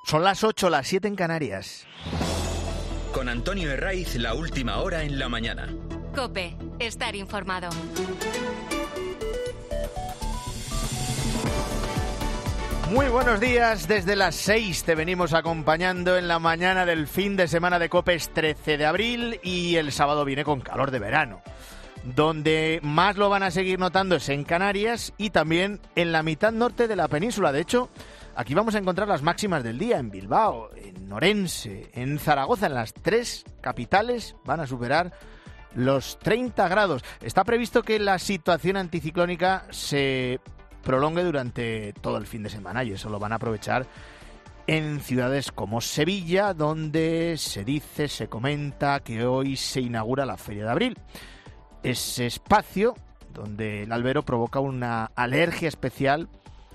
Son las 8, las 7 en Canarias. Con Antonio Herraiz, la última hora en la mañana. COPE, estar informado. Muy buenos días, desde las 6 te venimos acompañando en la mañana del fin de semana de COPE. Es 13 de abril y el sábado viene con calor de verano. Donde más lo van a seguir notando es en Canarias y también en la mitad norte de la península. De hecho, aquí vamos a encontrar las máximas del día en Bilbao, en Orense, en Zaragoza. En las tres capitales van a superar los 30 grados. Está previsto que la situación anticiclónica se prolongue durante todo el fin de semana y eso lo van a aprovechar en ciudades como Sevilla, donde se comenta que hoy se inaugura la Feria de Abril. Ese espacio donde el albero provoca una alergia especial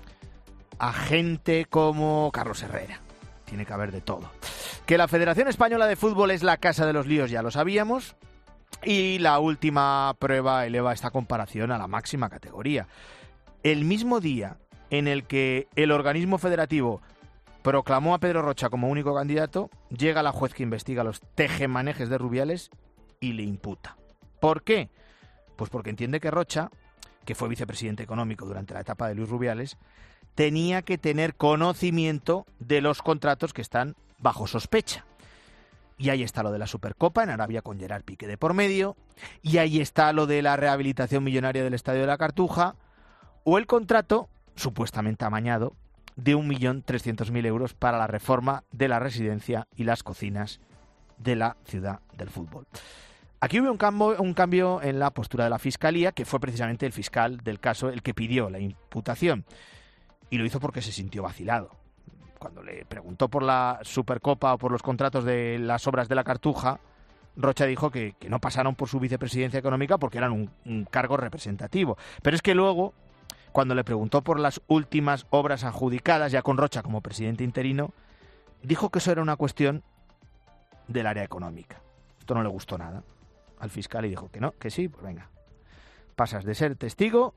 a gente como Carlos Herrera. Tiene que haber de todo. Que la Federación Española de Fútbol es la casa de los líos ya lo sabíamos. Y la última prueba eleva esta comparación a la máxima categoría. El mismo día en el que el organismo federativo proclamó a Pedro Rocha como único candidato, llega la juez que investiga los tejemanejes de Rubiales y le imputa. ¿Por qué? Pues porque entiende que Rocha, que fue vicepresidente económico durante la etapa de Luis Rubiales, tenía que tener conocimiento de los contratos que están bajo sospecha. Y ahí está lo de la Supercopa en Arabia con Gerard Piqué de por medio, y ahí está lo de la rehabilitación millonaria del Estadio de la Cartuja, o el contrato, supuestamente amañado, de 1.300.000 euros para la reforma de la residencia y las cocinas de la ciudad del fútbol. Aquí hubo un cambio en la postura de la Fiscalía, que fue precisamente el fiscal del caso el que pidió la imputación. Y lo hizo porque se sintió vacilado. Cuando le preguntó por la Supercopa o por los contratos de las obras de la Cartuja, Rocha dijo que no pasaron por su vicepresidencia económica porque eran un cargo representativo. Pero es que luego, cuando le preguntó por las últimas obras adjudicadas, ya con Rocha como presidente interino, dijo que eso era una cuestión del área económica. Esto no le gustó nada al fiscal y dijo que no, que sí, pues venga. Pasas de ser testigo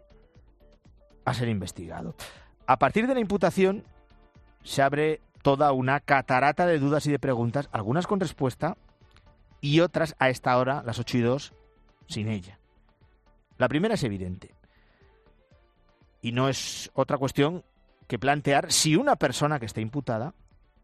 a ser investigado. A partir de la imputación se abre toda una catarata de dudas y de preguntas, algunas con respuesta y otras a esta hora, las 8:02, sin ella. La primera es evidente y no es otra cuestión que plantear si una persona que está imputada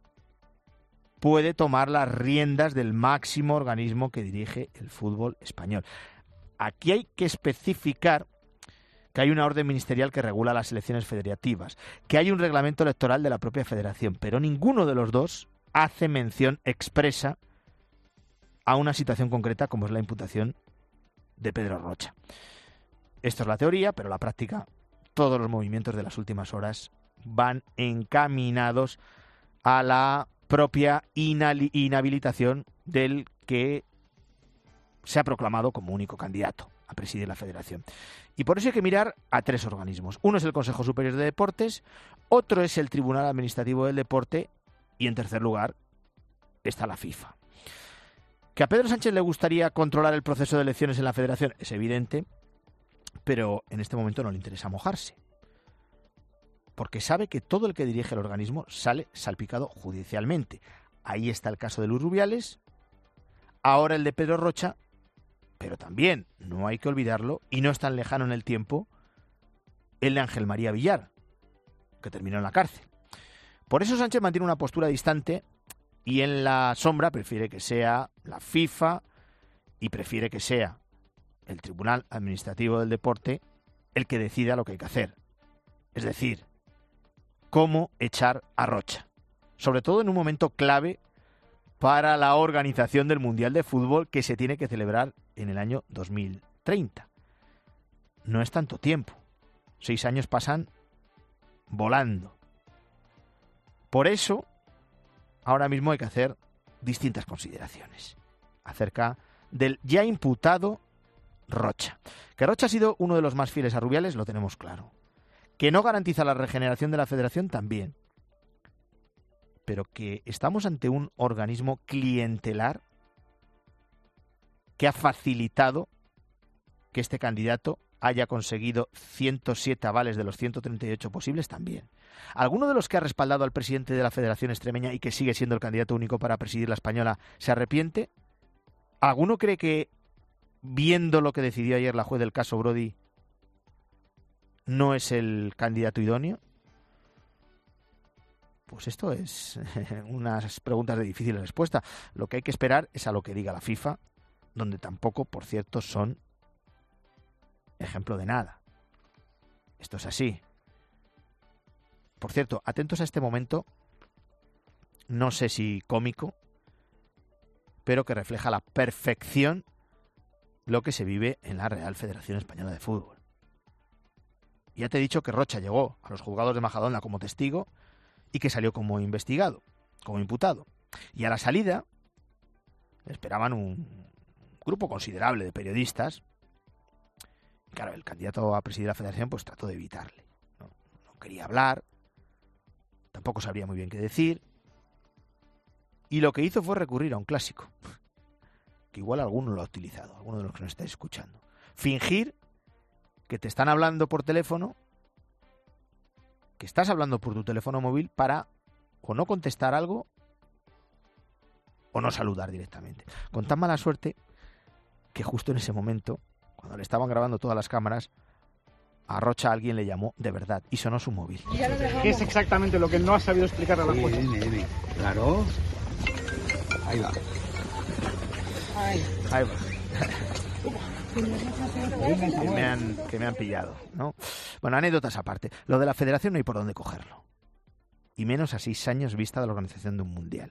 puede tomar las riendas del máximo organismo que dirige el fútbol español. Aquí hay que especificar que hay una orden ministerial que regula las elecciones federativas, que hay un reglamento electoral de la propia federación, pero ninguno de los dos hace mención expresa a una situación concreta como es la imputación de Pedro Rocha. Esto es la teoría, pero la práctica, todos los movimientos de las últimas horas van encaminados a la propia inhabilitación del que se ha proclamado como único candidato a presidir la federación. Y por eso hay que mirar a tres organismos. Uno es el Consejo Superior de Deportes, otro es el Tribunal Administrativo del Deporte y en tercer lugar está la FIFA. Que a Pedro Sánchez le gustaría controlar el proceso de elecciones en la federación es evidente, pero en este momento no le interesa mojarse. Porque sabe que todo el que dirige el organismo sale salpicado judicialmente. Ahí está el caso de Luis Rubiales, ahora el de Pedro Rocha, pero también, no hay que olvidarlo, y no es tan lejano en el tiempo, el de Ángel María Villar, que terminó en la cárcel. Por eso Sánchez mantiene una postura distante y en la sombra prefiere que sea la FIFA y prefiere que sea el Tribunal Administrativo del Deporte el que decida lo que hay que hacer. Es decir, cómo echar a Rocha. Sobre todo en un momento clave para la organización del Mundial de Fútbol que se tiene que celebrar en el año 2030. No es tanto tiempo. 6 años pasan volando. Por eso, ahora mismo hay que hacer distintas consideraciones acerca del ya imputado Rocha. Que Rocha ha sido uno de los más fieles a Rubiales, lo tenemos claro. Que no garantiza la regeneración de la federación, también. Pero que estamos ante un organismo clientelar que ha facilitado que este candidato haya conseguido 107 avales de los 138 posibles también. ¿Alguno de los que ha respaldado al presidente de la Federación Extremeña y que sigue siendo el candidato único para presidir la española se arrepiente? ¿Alguno cree que, viendo lo que decidió ayer la juez del caso Brody, no es el candidato idóneo? Pues esto es unas preguntas de difícil respuesta. Lo que hay que esperar es a lo que diga la FIFA, donde tampoco, por cierto, son ejemplo de nada. Esto es así. Por cierto, atentos a este momento, no sé si cómico, pero que refleja a la perfección lo que se vive en la Real Federación Española de Fútbol. Ya te he dicho que Rocha llegó a los juzgados de Majadahonda como testigo y que salió como investigado, como imputado. Y a la salida esperaban un grupo considerable de periodistas. Y claro, el candidato a presidir la Federación pues trató de evitarle. No quería hablar, tampoco sabría muy bien qué decir. Y lo que hizo fue recurrir a un clásico, que igual alguno lo ha utilizado, alguno de los que nos estáis escuchando. Fingir que te están hablando por teléfono, que estás hablando por tu teléfono móvil para o no contestar algo o no saludar directamente. Con tan mala suerte que justo en ese momento, cuando le estaban grabando todas las cámaras, a Rocha alguien le llamó de verdad y sonó su móvil. ¿Qué es exactamente lo que no has sabido explicar a la jueza? Claro. Ahí va. Ahí va. que me han pillado, ¿no? Bueno, anécdotas aparte. Lo de la federación no hay por dónde cogerlo. Y menos a 6 años vista de la organización de un mundial.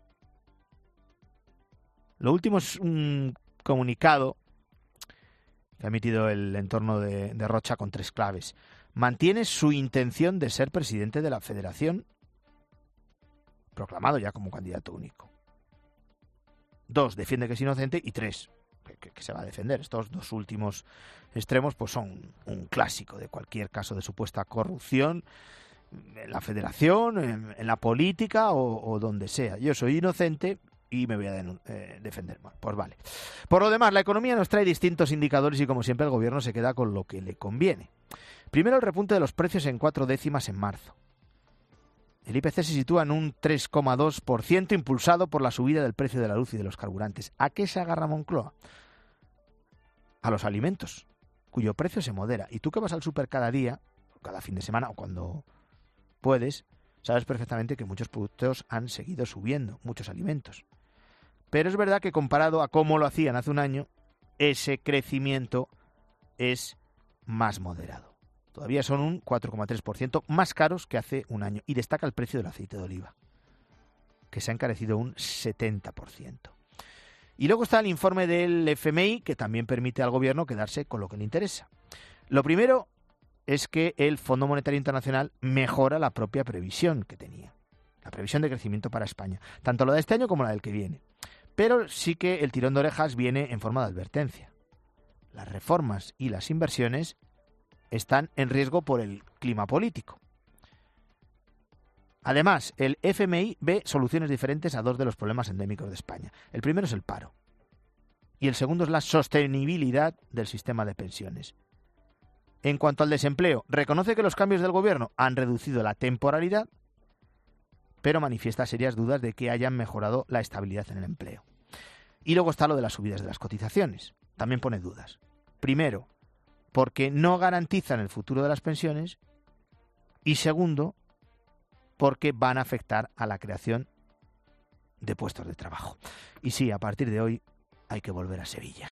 Lo último es un comunicado que ha emitido el entorno de Rocha con 3 claves. Mantiene su intención de ser presidente de la federación, proclamado ya como candidato único. 2, defiende que es inocente. Y 3, que se va a defender. Estos 2 últimos extremos pues son un clásico de cualquier caso de supuesta corrupción en la federación, en la política o donde sea. Yo soy inocente y me voy a defender. Pues vale. Por lo demás, la economía nos trae distintos indicadores y como siempre el gobierno se queda con lo que le conviene. Primero, el repunte de los precios en 4 décimas en marzo. El IPC se sitúa en un 3,2%, impulsado por la subida del precio de la luz y de los carburantes. ¿A qué se agarra Moncloa? A los alimentos, cuyo precio se modera. Y tú que vas al súper cada día, cada fin de semana o cuando puedes, sabes perfectamente que muchos productos han seguido subiendo, muchos alimentos. Pero es verdad que comparado a cómo lo hacían hace un año, ese crecimiento es más moderado. Todavía son un 4,3% más caros que hace un año. Y destaca el precio del aceite de oliva, que se ha encarecido un 70%. Y luego está el informe del FMI, que también permite al gobierno quedarse con lo que le interesa. Lo primero es que el Fondo Monetario Internacional mejora la propia previsión que tenía. La previsión de crecimiento para España. Tanto la de este año como la del que viene. Pero sí que el tirón de orejas viene en forma de advertencia. Las reformas y las inversiones están en riesgo por el clima político. Además, el FMI ve soluciones diferentes a 2 de los problemas endémicos de España. El primero es el paro. Y el segundo es la sostenibilidad del sistema de pensiones. En cuanto al desempleo, reconoce que los cambios del gobierno han reducido la temporalidad, pero manifiesta serias dudas de que hayan mejorado la estabilidad en el empleo. Y luego está lo de las subidas de las cotizaciones. También pone dudas. Primero, porque no garantizan el futuro de las pensiones, y segundo, porque van a afectar a la creación de puestos de trabajo. Y sí, a partir de hoy hay que volver a Sevilla.